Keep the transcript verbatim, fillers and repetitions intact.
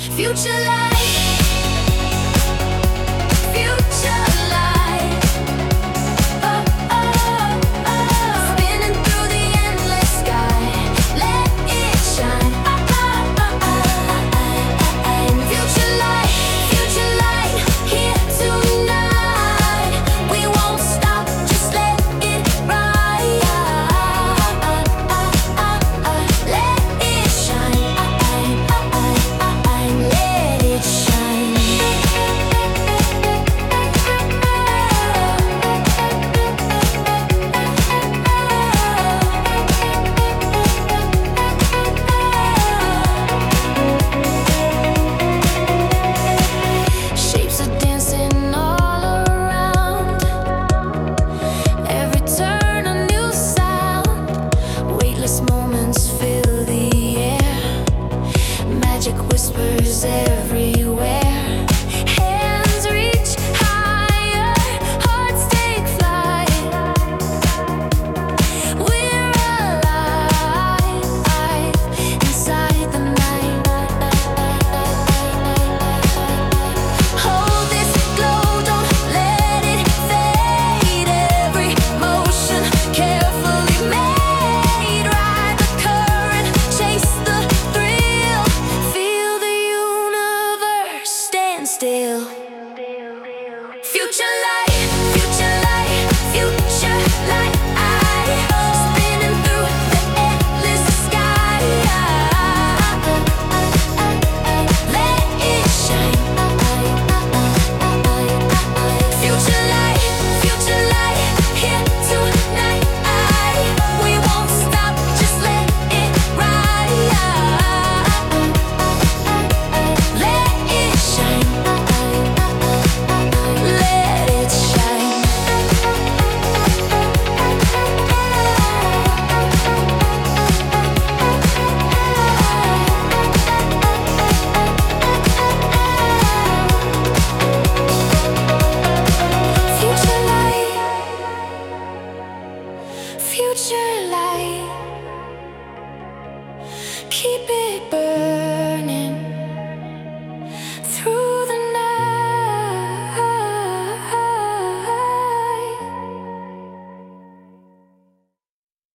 Future light, future light. Oh, oh, oh. Spinning through the endless sky. Let it shine. Oh, oh, oh, oh. Future light, future light. Here tonight. We won't stop, just let it ride. Let it shine. Let it shine. Shapes are dancing all around. Every turn a new sound. Weightless moments fill the air. Magic whispers everywhere. Hands reach higher, hearts take flight. We're alive inside the night. Hold this glow, don't let it fade. Every motion carefully made. Ride the current, chase the thrill. Feel the universe stand still. Future light, future light, future light. Spinning through the endless sky. Let it shine. Future light, future light. Here tonight. We won't stop, just let it ride. Let it shine. Let it shine. Future light, future light. Keep it